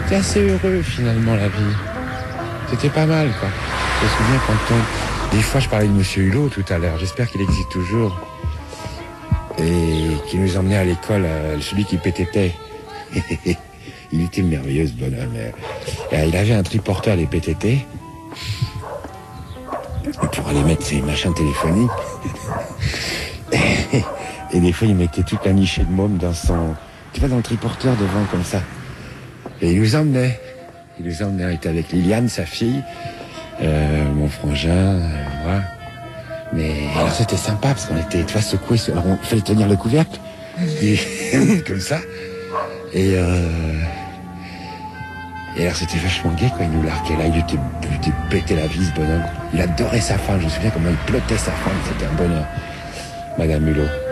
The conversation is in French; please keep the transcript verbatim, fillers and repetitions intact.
C'était assez heureux finalement la vie. C'était pas mal quoi. Je me souviens quand on... Des fois je parlais de Monsieur Hulot tout à l'heure, j'espère qu'il existe toujours. Et qui nous emmenait à l'école, euh, celui qui pétait. Il était merveilleux ce bonhomme. Euh, il avait un triporteur des P T T. Pour aller mettre ses machins téléphoniques. Et, et des fois il mettait toute la nichée de môme dans son... Tu vois, dans le triporteur devant comme ça. Et il nous emmenait. Il nous emmenait. On était avec Liliane, sa fille, euh, mon frangin, euh, moi. Mais alors c'était sympa parce qu'on était, tu vois, secoués. Alors on fallait tenir le couvercle. Et, comme ça. Et, euh, et alors c'était vachement gai quand il nous larguait là. Il était, il était pété la vie ce bonhomme. Il adorait sa femme. Je me souviens comment il plottait sa femme. C'était un bonheur. Madame Hulot.